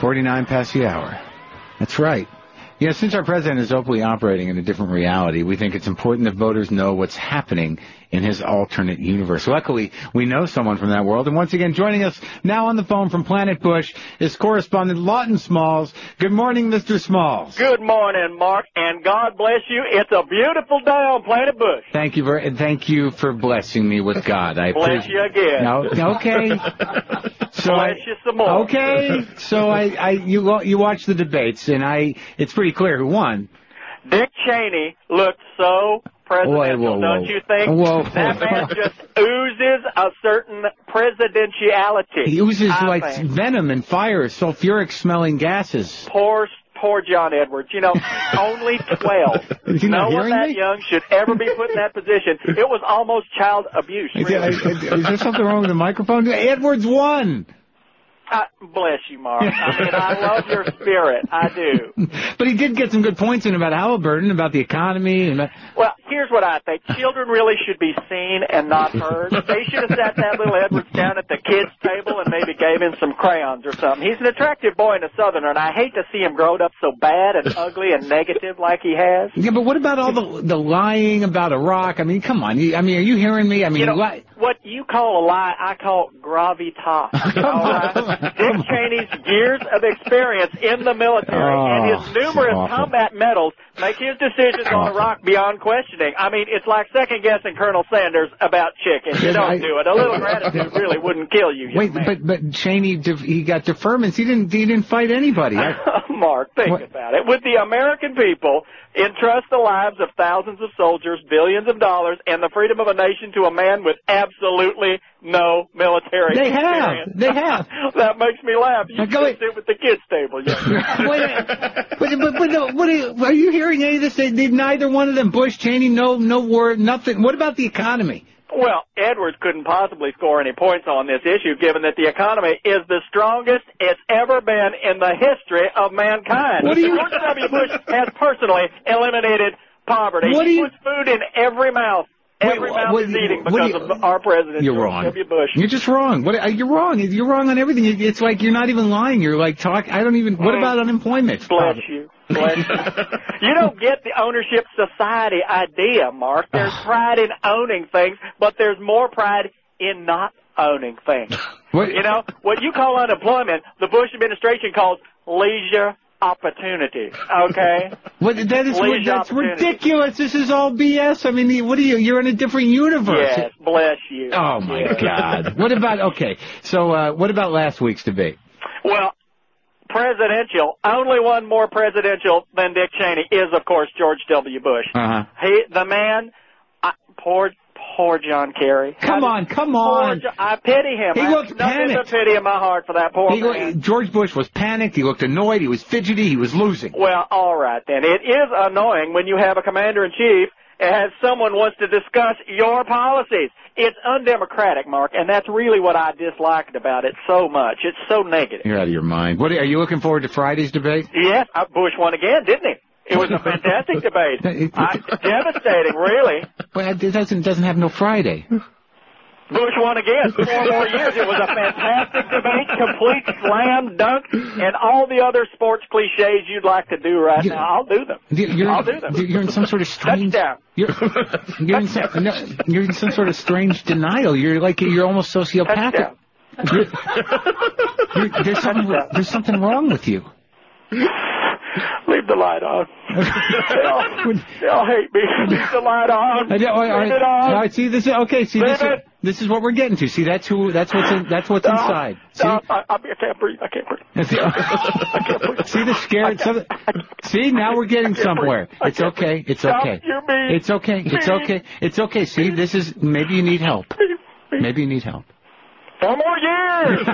49 past the hour. That's right. You know, since our president is openly operating in a different reality, we think it's important that voters know what's happening in his alternate universe. Luckily, we know someone from that world. And once again, joining us now on the phone from Planet Bush is correspondent Lawton Smalls. Good morning, Mr. Smalls. Good morning, Mark, and God bless you. It's a beautiful day on Planet Bush. Thank you for blessing me with God. I bless you again. No, okay. So bless you some more. Okay. So you watch the debates, and it's pretty clear who won. Dick Cheney looked so presidential, don't you think? That man just oozes a certain presidentiality. He oozes venom and fire, sulfuric-smelling gases. Poor John Edwards. You know, only 12. No one that young should ever be put in that position. It was almost child abuse. Really. Is there something wrong with the microphone? Edwards won. Bless you, Mark. I mean, I love your spirit. I do. But he did get some good points in about Halliburton, about the economy. Well, here's what I think. Children really should be seen and not heard. They should have sat that little Edwards down at the kids' table and maybe gave him some crayons or something. He's an attractive boy and a Southerner, and I hate to see him grow up so bad and ugly and negative like he has. Yeah, but what about all the lying about Iraq? I mean, come on. Are you hearing me? I mean, what you call a lie, I call gravitas. All right? Dick Cheney's years of experience in the military and his numerous combat medals make his decisions on Iraq beyond questioning. I mean, it's like second-guessing Colonel Sanders about chicken. You don't do it. A little gratitude really wouldn't kill you. Wait, but Cheney, he got deferments. He didn't fight anybody. Mark, think about it. Would the American people entrust the lives of thousands of soldiers, billions of dollars, and the freedom of a nation to a man with absolutely no military experience? They have. That makes me laugh. You should sit with the kids' table. Are you hearing any of this? Neither one of them, Bush, Cheney, no word, nothing. What about the economy? Well, Edwards couldn't possibly score any points on this issue, given that the economy is the strongest it's ever been in the history of mankind. George W. Bush has personally eliminated poverty. He puts food in every mouth. Every mouth is eating because of our president, George W. Bush. You're just wrong. You're wrong. You're wrong on everything. It's like you're not even lying. You're like what about unemployment? Bless you. Bless you. You don't get the ownership society idea, Mark. There's pride in owning things, but there's more pride in not owning things. You know, what you call unemployment, the Bush administration calls leisure opportunity. Okay? That's ridiculous. This is all BS. I mean, you're in a different universe. Yes, bless you. Oh, my God. What about last week's debate? Well, presidential, only one more presidential than Dick Cheney is, of course, George W. Bush. The man, poor John Kerry. Come on. I pity him. He looked panicked. Nothing but pity in my heart for that poor man. George Bush was panicked. He looked annoyed. He was fidgety. He was losing. Well, all right, then. It is annoying when you have a commander-in-chief and someone wants to discuss your policies. It's undemocratic, Mark, and that's really what I disliked about it so much. It's so negative. You're out of your mind. Are you looking forward to Friday's debate? Yes, Bush won again, didn't he? It was a fantastic debate. Devastating, really. But it doesn't have no Friday. Bush won again. 4 more years. It was a fantastic debate, complete slam dunk, and all the other sports cliches you'd like to do right now. I'll do them. I'll do them. You're in some sort of strange... Touchdown. You're in some sort of strange denial. You're almost sociopathic. There's something wrong with you. Leave the light on. They'll hate me. Leave the light on. Leave it on. All right, see, this is okay. See, this is what we're getting to. See, that's what's inside. See? I can't breathe. I can't breathe. See the scared. See, now we're getting somewhere. It's okay. It's okay. It's okay. It's okay. It's okay. See, this is maybe you need help. Maybe you need help. 4 more years!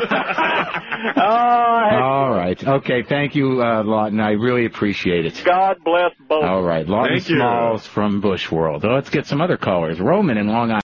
All right. Okay, thank you, Lawton. I really appreciate it. God bless both. All right, Lawton Smalls from Bush World. Let's get some other callers. Roman in Long Island.